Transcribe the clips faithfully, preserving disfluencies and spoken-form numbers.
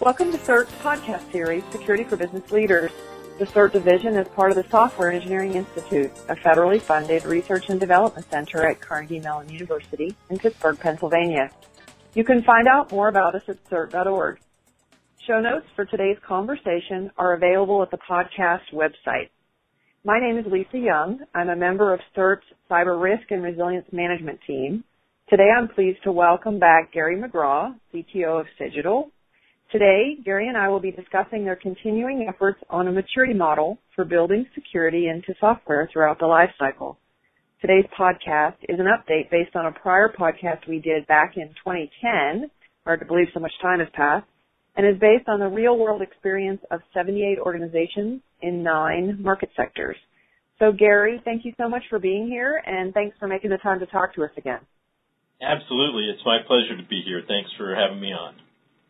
Welcome to CERT's podcast series, Security for Business Leaders. The CERT division is part of the Software Engineering Institute, a federally funded research and development center at Carnegie Mellon University in Pittsburgh, Pennsylvania. You can find out more about us at cert dot org. Show notes for today's conversation are available at the podcast website. My name is Lisa Young. I'm a member of CERT's Cyber Risk and Resilience Management team. Today I'm pleased to welcome back Gary McGraw, C T O of Cigital. Today, Gary and I will be discussing their continuing efforts on a maturity model for building security into software throughout the lifecycle. Today's podcast is an update based on a prior podcast we did back in twenty ten, hard to believe so much time has passed, and is based on the real-world experience of seventy-eight organizations in nine market sectors. So, Gary, thank you so much for being here, and thanks for making the time to talk to us again. Absolutely. It's my pleasure to be here. Thanks for having me on.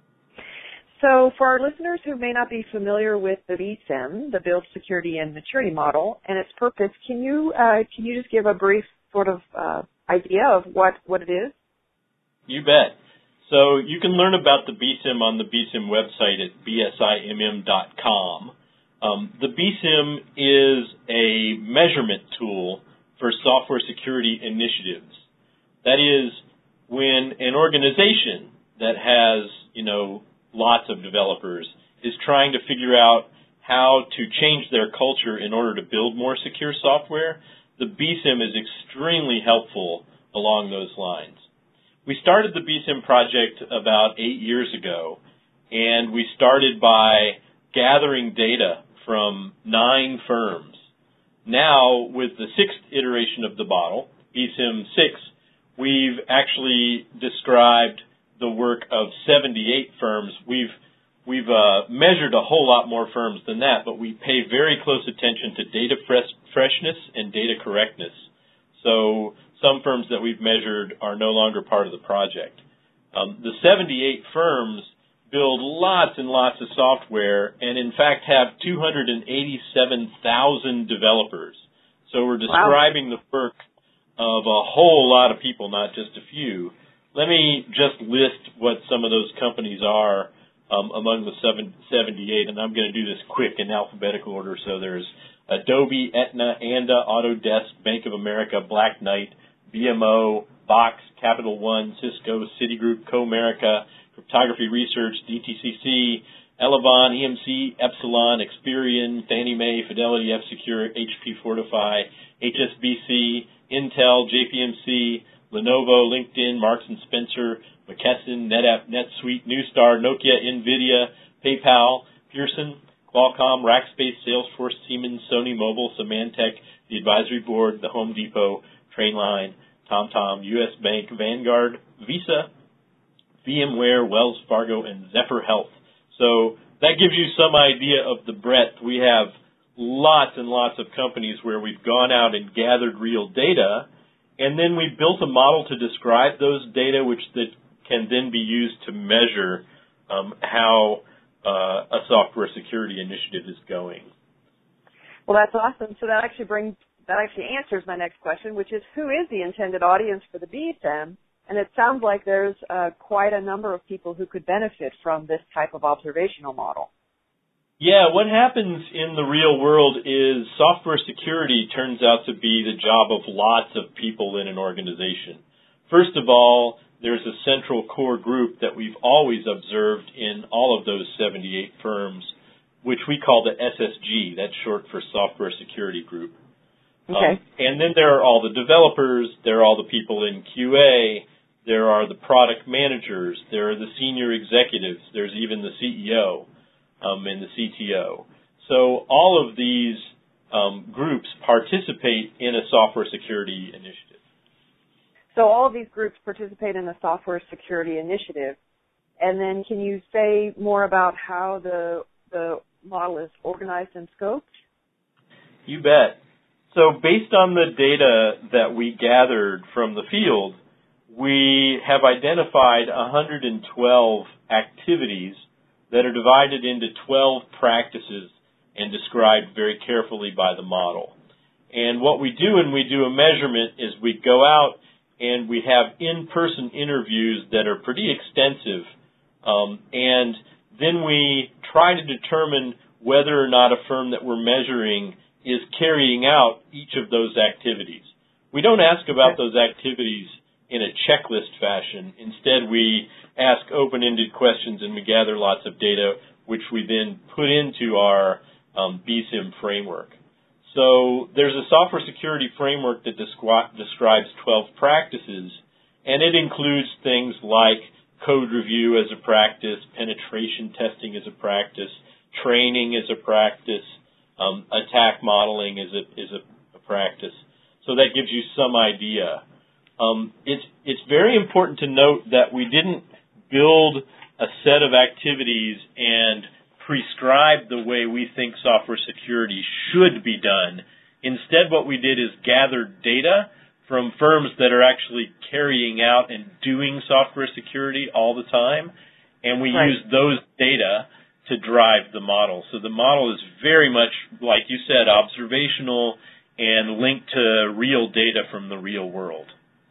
So for our listeners who may not be familiar with the B S I M, the Build Security and Maturity Model, and its purpose, can you uh, can you just give a brief sort of uh, idea of what, what it is? You bet. So you can learn about the B S I M on the B S I M website at b s i m m dot com. Um, the B S I M is a measurement tool for software security initiatives. That is, when an organization that has, you know, lots of developers is trying to figure out how to change their culture in order to build more secure software, the B S I M is extremely helpful along those lines. We started the B S I M project about eight years ago, and we started by gathering data from nine firms. Now, with the sixth iteration of the model, B S I M six, we've actually described the work of seventy-eight firms. We've we've uh, measured a whole lot more firms than that, but we pay very close attention to data fresh, freshness and data correctness. So some firms that we've measured are no longer part of the project. Um, the seventy-eight firms build lots and lots of software, and in fact have two hundred eighty-seven thousand developers. So we're describing wow. the work of a whole lot of people, not just a few. Let me just list what some of those companies are um, among the seventy-eight, and I'm going to do this quick in alphabetical order. So there's Adobe, Aetna, Anda, Autodesk, Bank of America, Black Knight, B M O, Box, Capital One, Cisco, Citigroup, Comerica, Cryptography Research, D T C C, Elevon, E M C, Epsilon, Experian, Fannie Mae, Fidelity, F-Secure, H P Fortify, H S B C, Intel, J P M C, Lenovo, LinkedIn, Marks and Spencer, McKesson, NetApp, NetSuite, Neustar, Nokia, NVIDIA, PayPal, Pearson, Qualcomm, Rackspace, Salesforce, Siemens, Sony Mobile, Symantec, the Advisory Board, the Home Depot, Trainline, TomTom, U S Bank, Vanguard, Visa, VMware, Wells Fargo, and Zephyr Health. So that gives you some idea of the breadth. We have lots and lots of companies where we've gone out and gathered real data, and then we built a model to describe those data, which that can then be used to measure um, how uh, a software security initiative is going. Well, that's awesome. So that actually brings that actually answers my next question, which is who is the intended audience for the B S I M? And it sounds like there's uh, quite a number of people who could benefit from this type of observational model. Yeah, what happens in the real world is software security turns out to be the job of lots of people in an organization. First of all, there's a central core group that we've always observed in all of those seventy-eight firms, which we call the S S G. That's short for Software Security Group. Okay. Um, and then there are all the developers, there are all the people in Q A, there are the product managers, there are the senior executives, there's even the C E O. Um, and the C T O. So all of these um, groups participate in a software security initiative. So all of these groups participate in a software security initiative. And then can you say more about how the the model is organized and scoped? You bet. So based on the data that we gathered from the field, we have identified one hundred twelve activities that are divided into twelve practices and described very carefully by the model. And what we do when we do a measurement is we go out and we have in-person interviews that are pretty extensive, um, and then we try to determine whether or not a firm that we're measuring is carrying out each of those activities. We don't ask about those activities in a checklist fashion. Instead, we ask open-ended questions and we gather lots of data, which we then put into our um, B S I M framework. So there's a software security framework that descri- describes twelve practices, and it includes things like code review as a practice, penetration testing as a practice, training as a practice, um, attack modeling is a, is a, a practice. So that gives you some idea. Um, it's, it's very important to note that we didn't build a set of activities and prescribe the way we think software security should be done. Instead, what we did is gather data from firms that are actually carrying out and doing software security all the time, and we right. use those data to drive the model. So the model is very much, like you said, observational and linked to real data from the real world.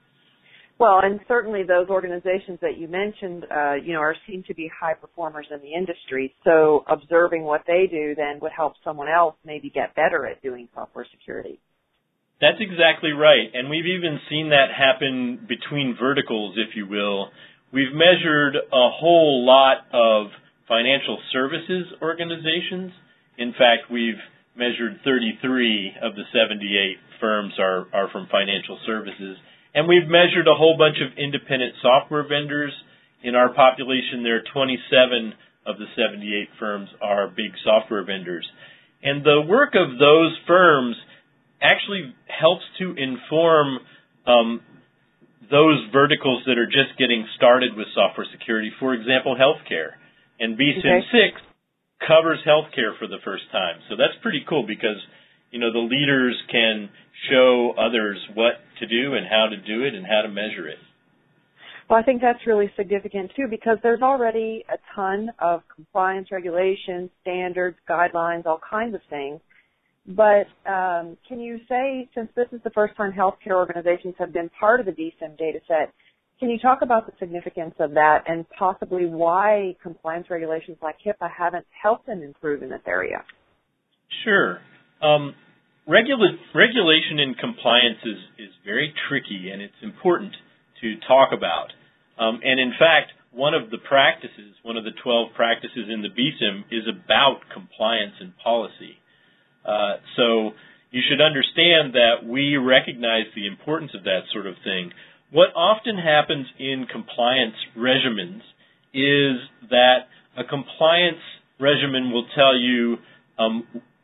Well, and certainly those organizations that you mentioned, uh, you know, are seen to be high performers in the industry. So observing what they do then would help someone else maybe get better at doing software security. That's exactly right. And we've even seen that happen between verticals, if you will. We've measured a whole lot of financial services organizations. In fact, we've measured thirty-three of the seventy-eight firms are, are from financial services. And we've measured a whole bunch of independent software vendors. In our population, there are twenty-seven of the seventy-eight firms are big software vendors. And the work of those firms actually helps to inform um, those verticals that are just getting started with software security. For example, healthcare. And B S I M six covers healthcare for the first time. So that's pretty cool because, you know, the leaders can show others what to do and how to do it and how to measure it. Well, I think that's really significant, too, because there's already a ton of compliance regulations, standards, guidelines, all kinds of things. But um, can you say, since this is the first time healthcare organizations have been part of the B S I M data set, can you talk about the significance of that and possibly why compliance regulations like HIPAA haven't helped them improve in this area? Sure. Um, regula- regulation and compliance is, is very tricky, and it's important to talk about. Um, and in fact, one of the practices, one of the twelve practices in the B S I M is about compliance and policy. Uh, so you should understand that we recognize the importance of that sort of thing. What often happens in compliance regimens is that a compliance regimen will tell you um,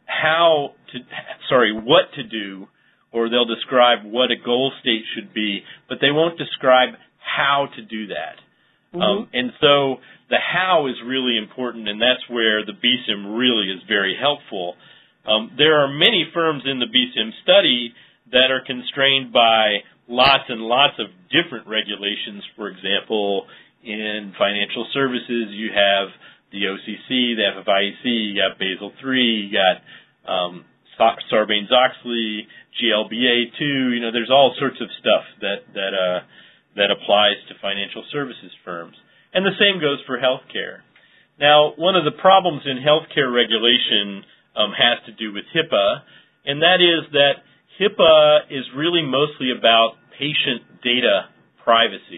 how to, sorry, what to do, or they'll describe what a goal state should be, but they won't describe how to do that. Mm-hmm. Um, and so the how is really important, and that's where the B S I M really is very helpful. Um, there are many firms in the B S I M study that are constrained by lots and lots of different regulations. For example, in financial services, you have the O C C, the F F I E C, you got Basel three, you got um, Sarbanes-Oxley, G L B A two. You know, there's all sorts of stuff that that uh, that applies to financial services firms, and the same goes for healthcare. Now, one of the problems in healthcare regulation um, has to do with HIPAA, and that is that HIPAA is really mostly about patient data privacy.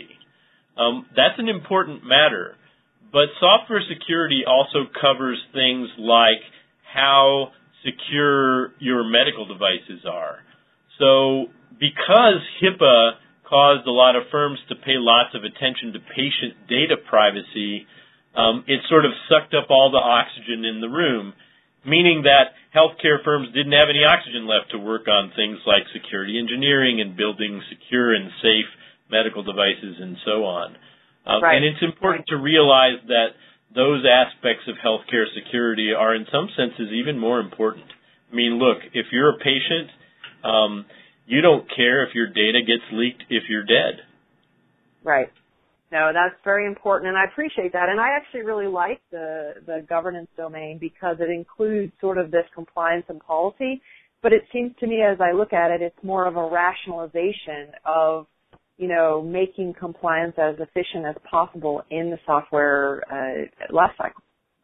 Um, that's an important matter, but software security also covers things like how secure your medical devices are. So because HIPAA caused a lot of firms to pay lots of attention to patient data privacy, um, it sort of sucked up all the oxygen in the room, meaning that healthcare firms didn't have any oxygen left to work on things like security engineering and building secure and safe medical devices and so on. Um, right. And it's important to realize that those aspects of healthcare security are in some senses even more important. I mean, look, if you're a patient, um, you don't care if your data gets leaked if you're dead. Right. No, that's very important, and I appreciate that. And I actually really like the, the governance domain because it includes sort of this compliance and policy, but it seems to me as I look at it, it's more of a rationalization of, you know, making compliance as efficient as possible in the software uh, lifecycle.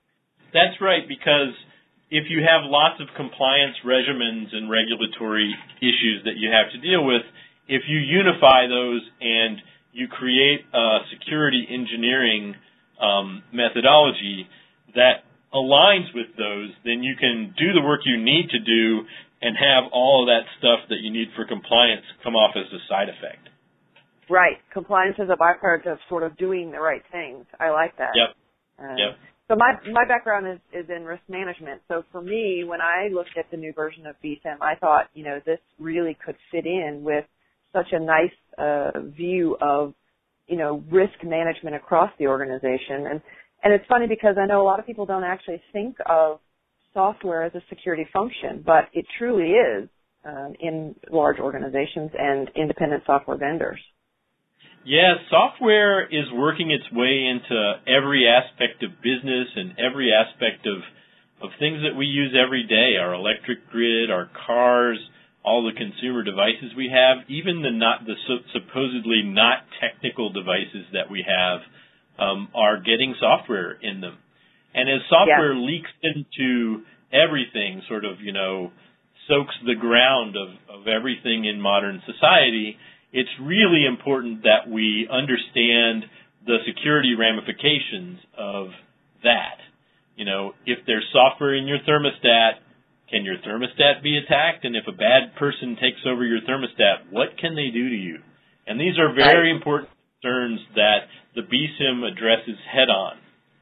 That's right, because if you have lots of compliance regimens and regulatory issues that you have to deal with, if you unify those and you create a security engineering um, methodology that aligns with those, then you can do the work you need to do and have all of that stuff that you need for compliance come off as a side effect. Right. Compliance is a byproduct of sort of doing the right things. I like that. Yep. Uh, yep. So my my background is, is in risk management. So for me, when I looked at the new version of B S I M, I thought, you know, this really could fit in with such a nice uh, view of, you know, risk management across the organization. And and it's funny because I know a lot of people don't actually think of software as a security function, but it truly is uh, in large organizations and independent software vendors. Yeah, software is working its way into every aspect of business and every aspect of of things that we use every day, our electric grid, our cars, all the consumer devices we have, even the not the supposedly not technical devices that we have um, are getting software in them. And as software yeah. leaks into everything, sort of, you know, soaks the ground of, of everything in modern society, it's really important that we understand the security ramifications of that. You know, if there's software in your thermostat, can your thermostat be attacked? And if a bad person takes over your thermostat, what can they do to you? And these are very right. important concerns that the B S I M addresses head on.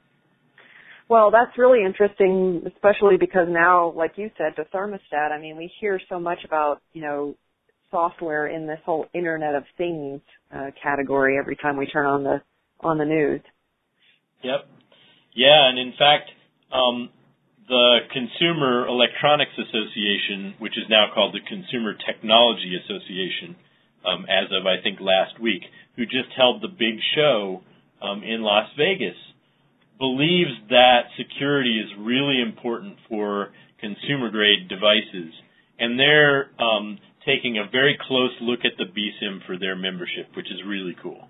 Well, that's really interesting, especially because now, like you said, the thermostat, I mean, we hear so much about, you know, software in this whole Internet of Things uh, category every time we turn on the on the news. Yep. Yeah, and in fact, um, the Consumer Electronics Association, which is now called the Consumer Technology Association, um, as of, I think, last week, who just held the big show um, in Las Vegas, believes that security is really important for consumer-grade devices. And they're um, taking a very close look at the B S I M for their membership, which is really cool.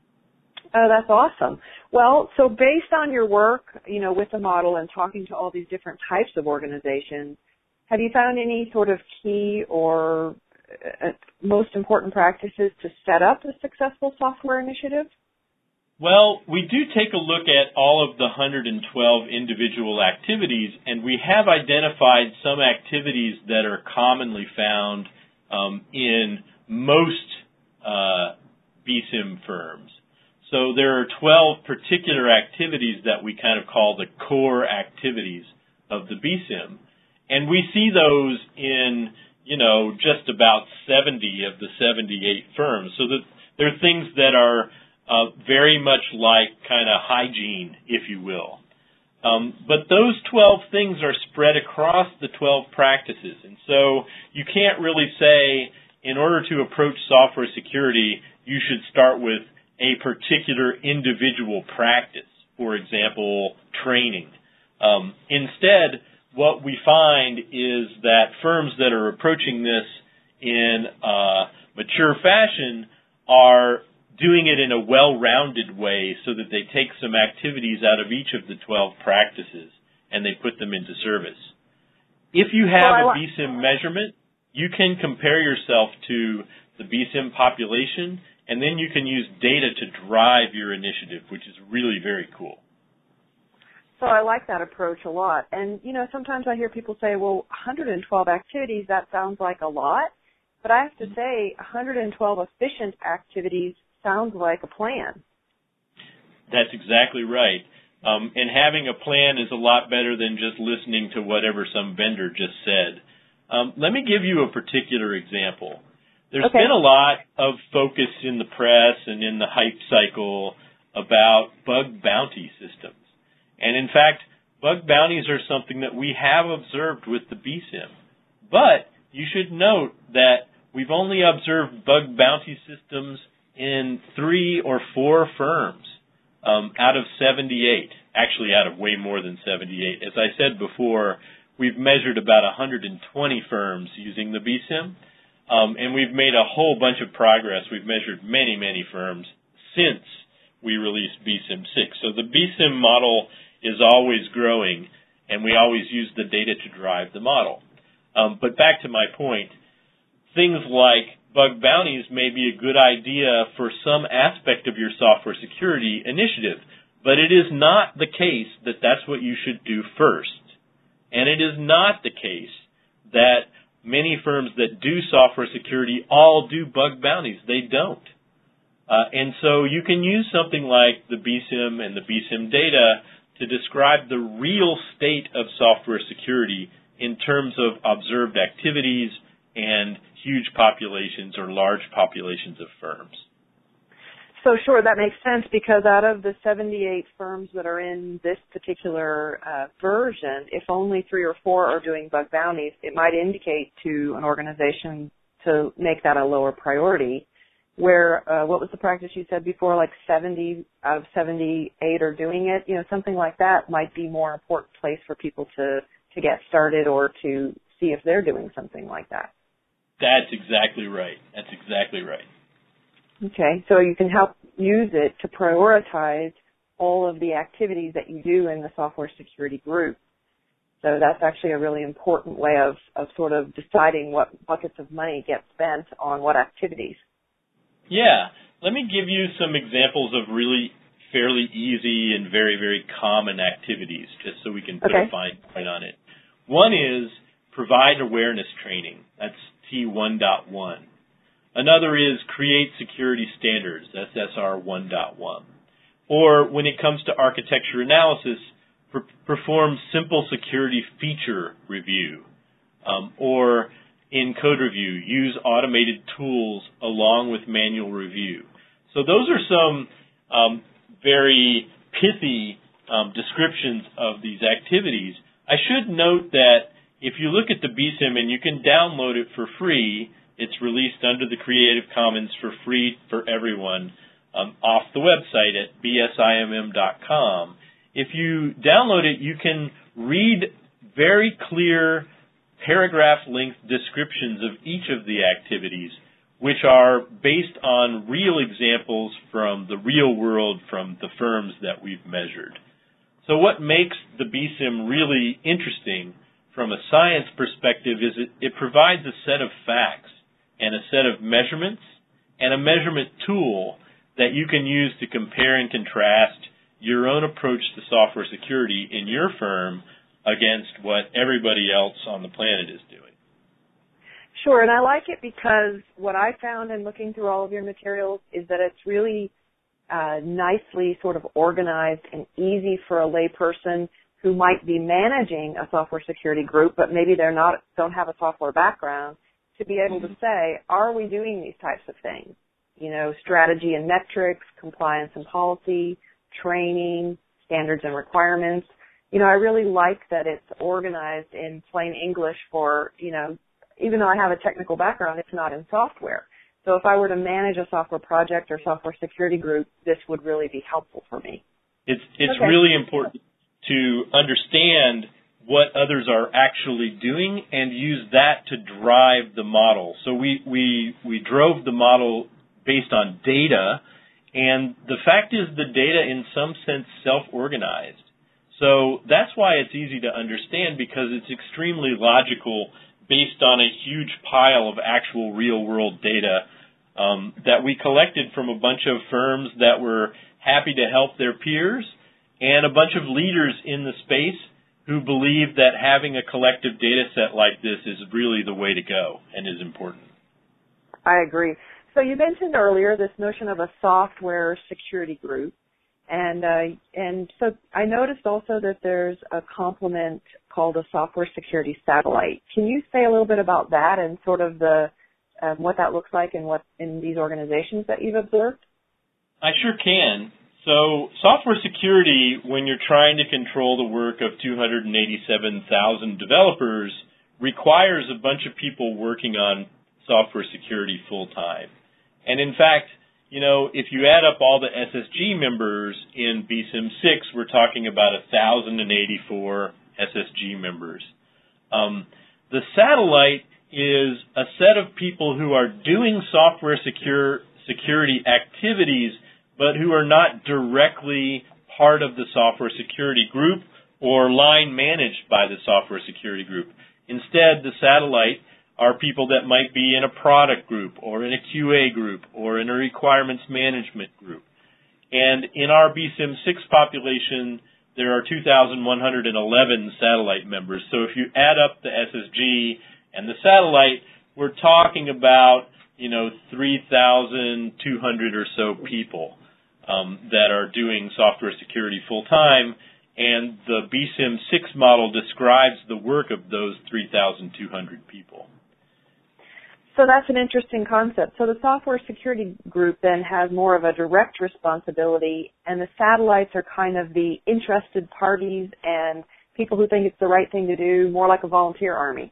Oh, that's awesome. Well, so based on your work, you know, with the model and talking to all these different types of organizations, have you found any sort of key or uh, most important practices to set up a successful software initiative? Well, we do take a look at all of the one hundred twelve individual activities, and we have identified some activities that are commonly found um, in most uh, B S I M firms. So there are twelve particular activities that we kind of call the core activities of the B S I M, and we see those in, you know, just about seventy of the seventy-eight firms. So that they're things that are Uh, very much like kind of hygiene, if you will. Um, but those twelve things are spread across the twelve practices. And so you can't really say, in order to approach software security, you should start with a particular individual practice, for example, training. Um, instead, what we find is that firms that are approaching this in a mature fashion are doing it in a well-rounded way so that they take some activities out of each of the twelve practices and they put them into service. If you have well, a B S I M measurement, you can compare yourself to the B S I M population, and then you can use data to drive your initiative, which is really very cool. So I like that approach a lot. And, you know, sometimes I hear people say, well, one hundred twelve activities, that sounds like a lot. But I have to say, one hundred twelve efficient activities sounds like a plan. That's exactly right. Um, and having a plan is a lot better than just listening to whatever some vendor just said. Um, let me give you a particular example. There's okay. been a lot of focus in the press and in the hype cycle about bug bounty systems. And in fact, bug bounties are something that we have observed with the B S I M. But you should note that we've only observed bug bounty systems in three or four firms um, out of seventy-eight, actually out of way more than seventy-eight. As I said before, we've measured about one hundred twenty firms using the B S I M, um, and we've made a whole bunch of progress. We've measured many, many firms since we released B S I M six. So the B S I M model is always growing, and we always use the data to drive the model. Um, but back to my point, things like bug bounties may be a good idea for some aspect of your software security initiative, but it is not the case that that's what you should do first. And it is not the case that many firms that do software security all do bug bounties. They don't. Uh, and so you can use something like the B S I M and the B S I M data to describe the real state of software security in terms of observed activities and huge populations or large populations of firms. So sure, that makes sense, because out of the seventy-eight firms that are in this particular uh, version, if only three or four are doing bug bounties, it might indicate to an organization to make that a lower priority, where, uh, what was the practice you said before, like seventy out of seventy-eight are doing it? You know, something like that might be more important place for people to, to get started or to see if they're doing something like that. That's exactly right. That's exactly right. Okay, so you can help use it to prioritize all of the activities that you do in the software security group. So that's actually a really important way of, of sort of deciding what buckets of money get spent on what activities. Yeah, let me give you some examples of really fairly easy and very, very common activities, just so we can put okay. a fine point on it. One is provide awareness training. That's T one point one. Another is create security standards. That's S R one point one. Or when it comes to architecture analysis, per perform simple security feature review. Um, or in code review, use automated tools along with manual review. So those are some um, very pithy um, descriptions of these activities. I should note that if you look at the B S I M, and you can download it for free, it's released under the Creative Commons for free for everyone um, off the website at B S I M M dot com. If you download it, you can read very clear paragraph-length descriptions of each of the activities, which are based on real examples from the real world, from the firms that we've measured. So what makes the B S I M really interesting from a science perspective is it, it provides a set of facts and a set of measurements and a measurement tool that you can use to compare and contrast your own approach to software security in your firm against what everybody else on the planet is doing. Sure, and I like it because what I found in looking through all of your materials is that it's really uh, nicely sort of organized and easy for a layperson who might be managing a software security group, but maybe they're not, don't have a software background, to be able to say, are we doing these types of things? You know, strategy and metrics, compliance and policy, training, standards and requirements. You know, I really like that it's organized in plain English for, you know, even though I have a technical background, it's not in software. So if I were to manage a software project or software security group, this would really be helpful for me. It's, it's okay. really important to understand what others are actually doing and use that to drive the model. So we, we, we drove the model based on data, and the fact is the data in some sense self-organized. So that's why it's easy to understand, because it's extremely logical based on a huge pile of actual real-world data um, that we collected from a bunch of firms that were happy to help their peers and a bunch of leaders in the space who believe that having a collective data set like this is really the way to go and is important. I agree. So you mentioned earlier this notion of a software security group, and uh, and so I noticed also that there's a complement called a software security satellite. Can you say a little bit about that and sort of the um, what that looks like and what in these organizations that you've observed? I sure can. So software security, when you're trying to control the work of two hundred eighty-seven thousand developers, requires a bunch of people working on software security full-time. And in fact, you know, if you add up all the S S G members in B S I M six, we're talking about one thousand eighty-four S S G members. Um, the satellite is a set of people who are doing software secure, security activities, but who are not directly part of the software security group or line managed by the software security group. Instead, the satellite are people that might be in a product group or in a Q A group or in a requirements management group. And in our B SIM six population, there are two thousand one hundred eleven satellite members. So if you add up the S S G and the satellite, we're talking about, you know, three thousand two hundred or so people um, that are doing software security full time. And the B SIM six model describes the work of those three thousand two hundred people. So that's an interesting concept. So the software security group then has more of a direct responsibility, and the satellites are kind of the interested parties and people who think it's the right thing to do, more like a volunteer army.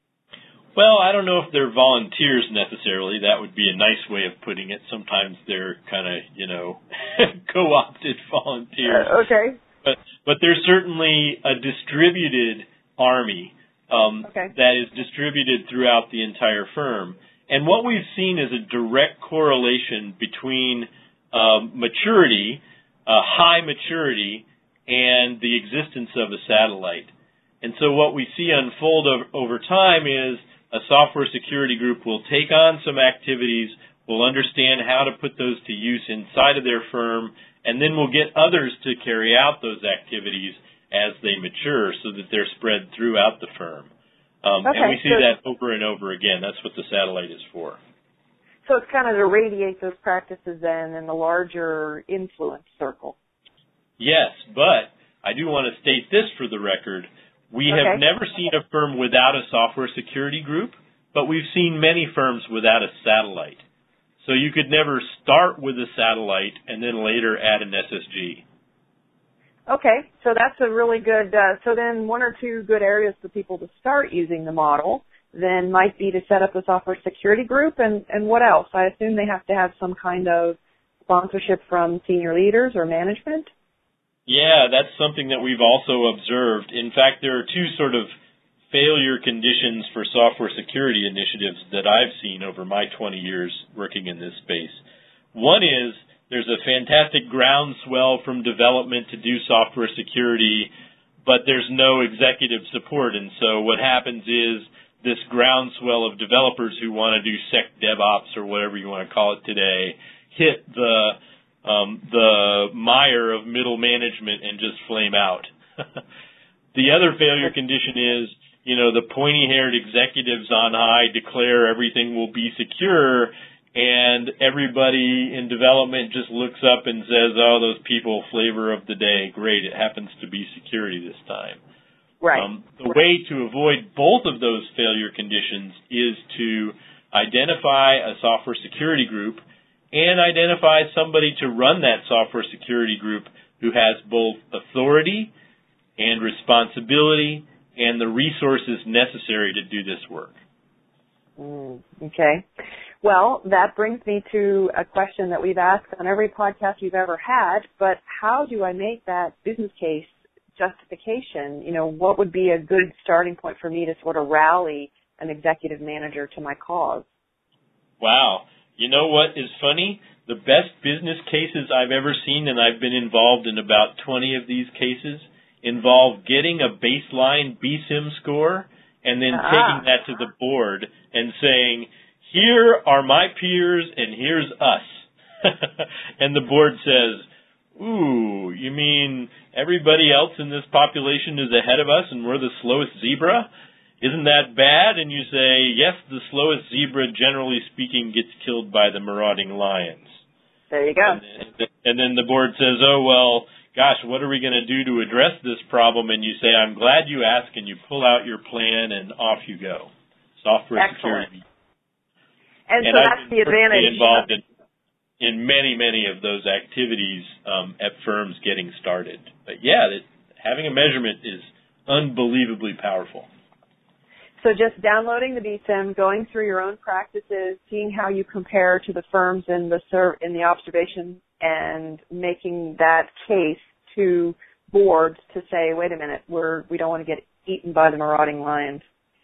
Well, I don't know if they're volunteers necessarily. That would be a nice way of putting it. Sometimes they're kind of, you know, co-opted volunteers. Uh, okay. But but there's certainly a distributed army um, okay. that is distributed throughout the entire firm. And what we've seen is a direct correlation between um, maturity, uh, high maturity, and the existence of a satellite. And so what we see unfold over, over time is a software security group will take on some activities, will understand how to put those to use inside of their firm, and then we'll get others to carry out those activities as they mature so that they're spread throughout the firm. Um, okay, and we see so, that over and over again. That's what the satellite is for. So it's kind of to radiate those practices then in the larger influence circle. Yes, but I do want to state this for the record. We okay. have never seen a firm without a software security group, but we've seen many firms without a satellite. So you could never start with a satellite and then later add an S S G. Okay, so that's a really good, uh, so then one or two good areas for people to start using the model then might be to set up a software security group, and, and what else? I assume they have to have some kind of sponsorship from senior leaders or management? Yeah, that's something that we've also observed. In fact, there are two sort of failure conditions for software security initiatives that I've seen over my twenty years working in this space. One is there's a fantastic groundswell from development to do software security, but there's no executive support. And so what happens is this groundswell of developers who want to do Sec DevOps or whatever you want to call it today hit the um, the mire of middle management and just flame out. The other failure condition is, you know, the pointy-haired executives on high declare everything will be secure, and everybody in development just looks up and says, oh, those people, flavor of the day, great, it happens to be security this time. Right. Um, the way to avoid both of those failure conditions is to identify a software security group and identify somebody to run that software security group who has both authority and responsibility and the resources necessary to do this work. Mm, okay. Well, that brings me to a question that we've asked on every podcast we've ever had, but how do I make that business case justification? You know, what would be a good starting point for me to sort of rally an executive manager to my cause? Wow. You know what is funny? The best business cases I've ever seen, and I've been involved in about twenty of these cases, involve getting a baseline B SIM score and then ah. taking that to the board and saying, here are my peers and here's us. And the board says, ooh, you mean everybody else in this population is ahead of us and we're the slowest zebra? Isn't that bad? And you say, yes, the slowest zebra, generally speaking, gets killed by the marauding lions. There you go. And, and then the board says, oh, well, gosh, what are we going to do to address this problem? And you say, I'm glad you asked, and you pull out your plan, and off you go. Software Excellent. security. And, and so I've that's been the advantage. involved in, in many, many of those activities um, at firms getting started. But, yeah, that, having a measurement is unbelievably powerful. So just downloading the B SIM, going through your own practices, seeing how you compare to the firms in the ser- in the observation, and making that case to boards to say, wait a minute, we're we don't want to get eaten by the marauding lions.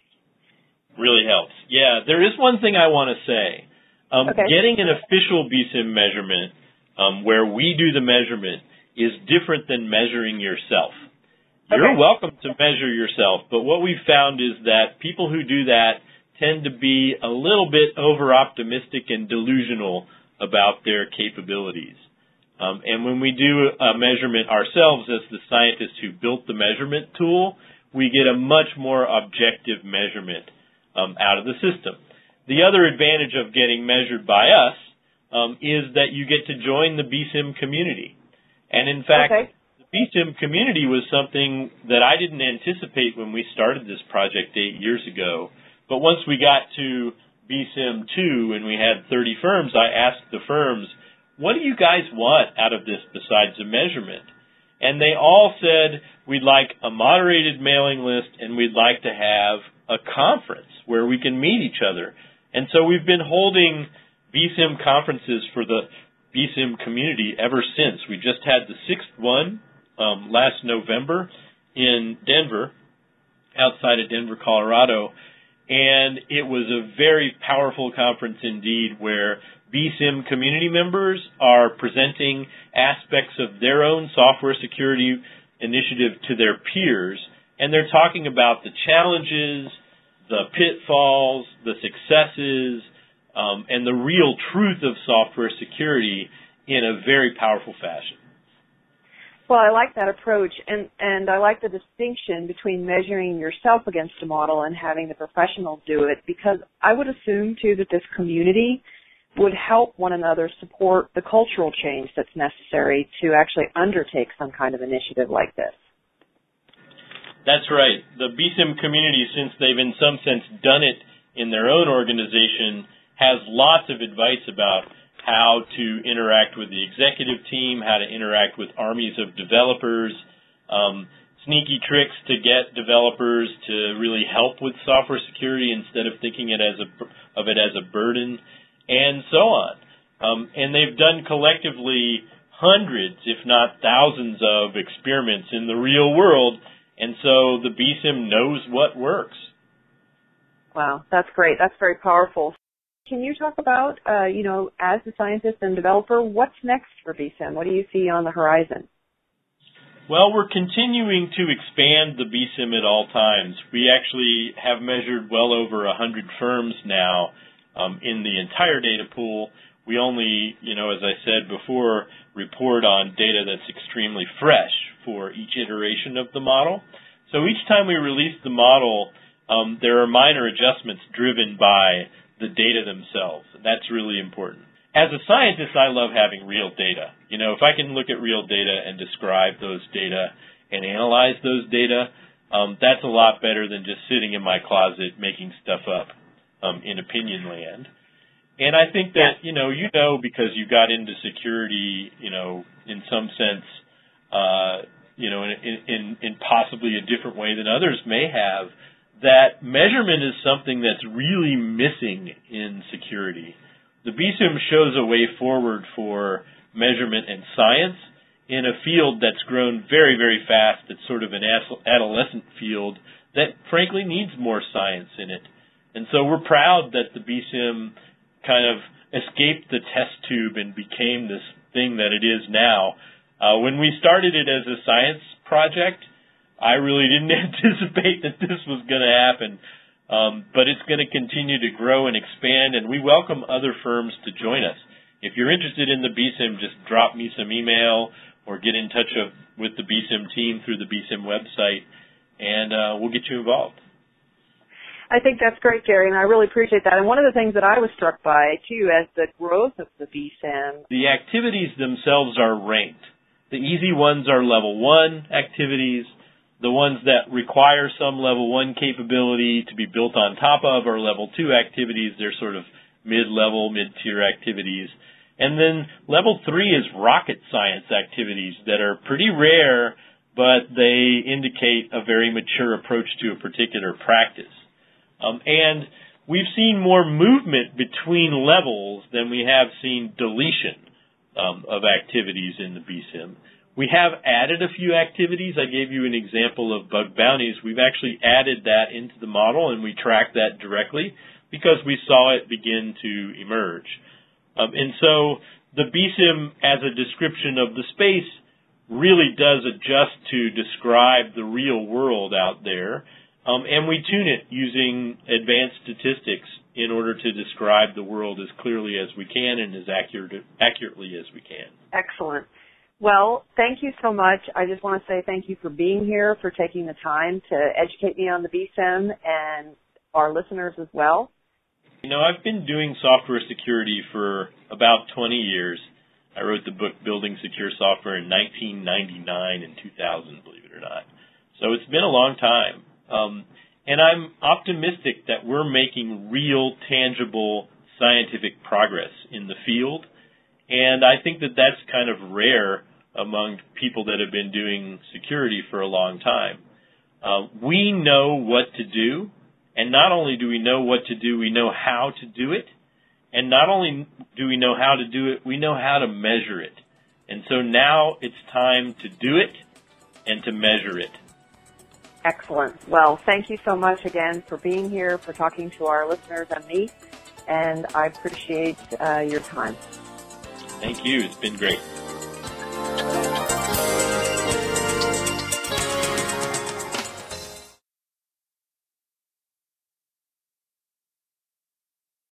Really helps. Yeah, there is one thing I want to say. Um, okay. Getting an official B SIM measurement um, where we do the measurement is different than measuring yourself. You're okay. welcome to measure yourself, but what we've found is that people who do that tend to be a little bit over-optimistic and delusional about their capabilities. Um, and when we do a measurement ourselves as the scientists who built the measurement tool, we get a much more objective measurement um, out of the system. The other advantage of getting measured by us um, is that you get to join the B S I M community. And in fact, okay. the B S I M community was something that I didn't anticipate when we started this project eight years ago. But once we got to B S I M two and we had thirty firms, I asked the firms, what do you guys want out of this besides a measurement? And they all said, we'd like a moderated mailing list and we'd like to have a conference where we can meet each other. And so we've been holding B S I M conferences for the B S I M community ever since. We just had the sixth one um, last November in Denver, outside of Denver, Colorado. And it was a very powerful conference indeed, where B S I M community members are presenting aspects of their own software security initiative to their peers, and they're talking about the challenges, the pitfalls, the successes, um, and the real truth of software security in a very powerful fashion. Well, I like that approach, and, and I like the distinction between measuring yourself against a model and having the professionals do it, because I would assume, too, that this community would help one another support the cultural change that's necessary to actually undertake some kind of initiative like this. That's right. The B S I M community, since they've in some sense done it in their own organization, has lots of advice about how to interact with the executive team, how to interact with armies of developers, um, sneaky tricks to get developers to really help with software security instead of thinking it as a, of it as a burden, and so on. Um, and they've done collectively hundreds, if not thousands, of experiments in the real world, and so the B S I M knows what works. Wow, that's great. That's very powerful. Can you talk about, uh, you know, as a scientist and developer, what's next for B S I M? What do you see on the horizon? Well, we're continuing to expand the B S I M at all times. We actually have measured well over one hundred firms now um, in the entire data pool. We only, you know, as I said before, report on data that's extremely fresh for each iteration of the model. So each time we release the model, um, there are minor adjustments driven by the data themselves. That's really important. As a scientist, I love having real data. You know, if I can look at real data and describe those data and analyze those data, um, that's a lot better than just sitting in my closet making stuff up um, in opinion land. And I think that, you know, you know, because you got into security, you know, in some sense, uh, you know, in, in, in possibly a different way than others may have, that measurement is something that's really missing in security. The B S I M shows a way forward for measurement and science in a field that's grown very, very fast. It's sort of an adolescent field that, frankly, needs more science in it. And so we're proud that the B S I M kind of escaped the test tube and became this thing that it is now. Uh, when we started it as a science project, I really didn't anticipate that this was going to happen, um, but it's going to continue to grow and expand, and we welcome other firms to join us. If you're interested in the B S I M, just drop me some email or get in touch of, with the B S I M team through the B S I M website, and uh, we'll get you involved. I think that's great, Gary, and I really appreciate that. And one of the things that I was struck by, too, as the growth of the B S I M. The activities themselves are ranked. The easy ones are level one activities. The ones that require some level one capability to be built on top of are level two activities. They're sort of mid-level, mid-tier activities. And then level three is rocket science activities that are pretty rare, but they indicate a very mature approach to a particular practice. Um, and we've seen more movement between levels than we have seen deletion um, of activities in the B S I M. We have added a few activities. I gave you an example of bug bounties. We've actually added that into the model, and we track that directly because we saw it begin to emerge. Um, and so the B S I M, as a description of the space, really does adjust to describe the real world out there, um, and we tune it using advanced statistics in order to describe the world as clearly as we can and as accurate, accurately as we can. Excellent. Well, thank you so much. I just want to say thank you for being here, for taking the time to educate me on the B S I M and our listeners as well. You know, I've been doing software security for about twenty years. I wrote the book Building Secure Software in nineteen ninety-nine and two thousand, believe it or not. So it's been a long time. Um, and I'm optimistic that we're making real, tangible scientific progress in the field. And I think that that's kind of rare among people that have been doing security for a long time. Uh, we know what to do, and not only do we know what to do, we know how to do it. And not only do we know how to do it, we know how to measure it. And so now it's time to do it and to measure it. Excellent. Well, thank you so much again for being here, for talking to our listeners and me, and I appreciate uh, your time. Thank you. It's been great.